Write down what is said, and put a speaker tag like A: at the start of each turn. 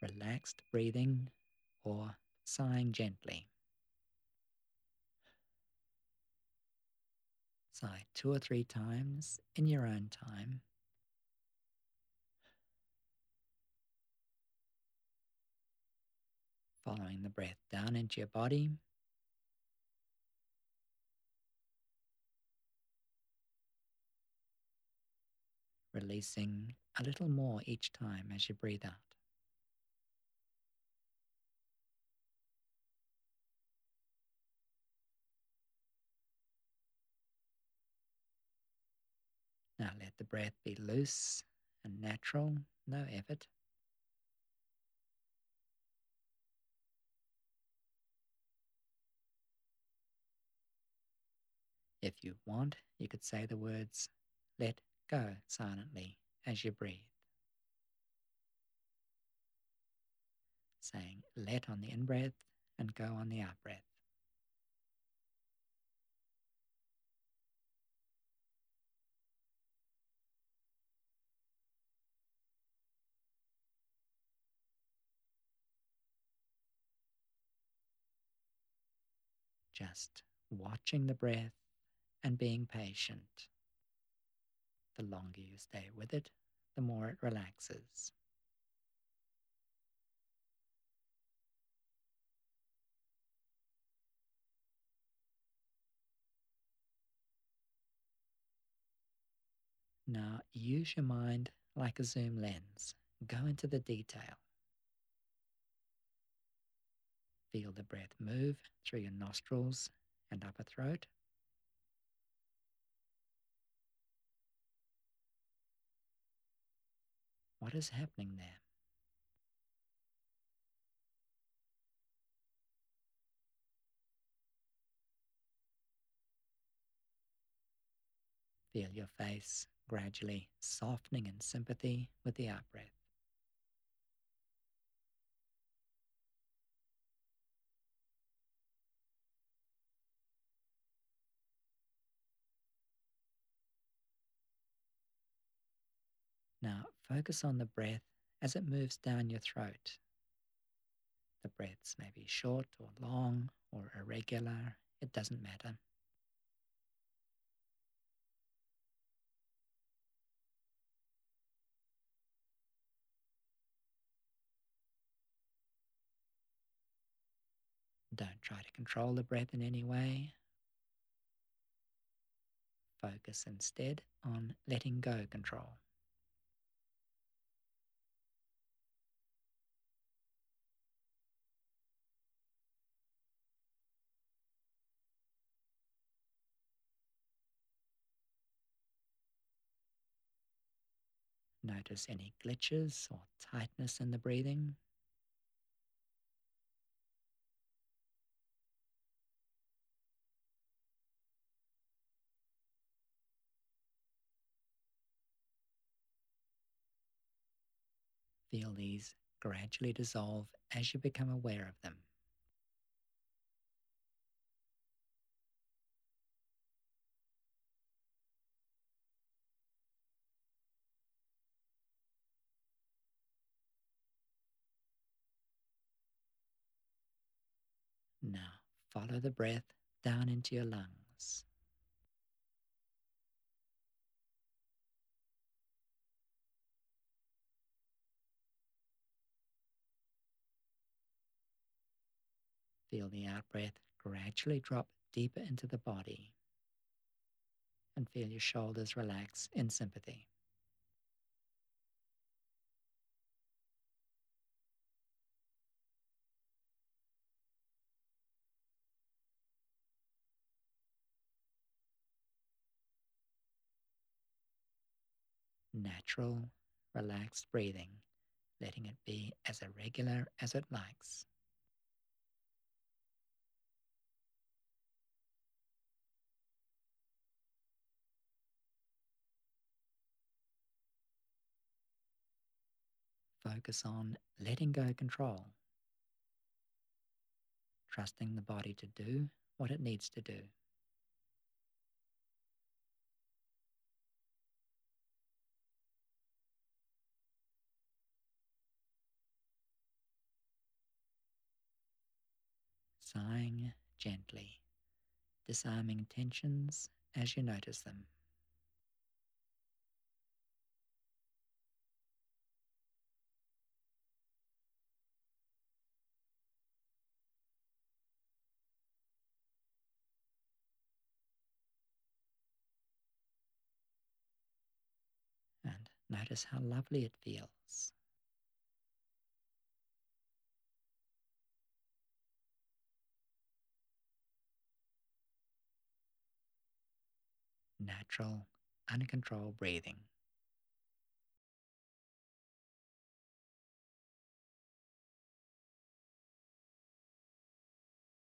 A: relaxed breathing, or sighing gently. Sigh 2 or 3 times in your own time, following the breath down into your body, releasing a little more each time as you breathe out. Now let the breath be loose and natural, no effort. If you want, you could say the words, "let go" silently as you breathe. Saying "let" on the in-breath and "go" on the out-breath. Just watching the breath and being patient. The longer you stay with it, the more it relaxes. Now use your mind like a zoom lens. Go into the detail. Feel the breath move through your nostrils and upper throat. What is happening there? Feel your face gradually softening in sympathy with the out-breath. Now focus on the breath as it moves down your throat. The breaths may be short or long or irregular, it doesn't matter. Don't try to control the breath in any way. Focus instead on letting go control. Notice any glitches or tightness in the breathing. Feel these gradually dissolve as you become aware of them. Now follow the breath down into your lungs. Feel the out-breath gradually drop deeper into the body, and feel your shoulders relax in sympathy. Natural, relaxed breathing, letting it be as irregular as it likes. Focus on letting go control, trusting the body to do what it needs to do. sighing gently, disarming tensions as you notice them. And notice how lovely it feels. Natural, uncontrolled breathing.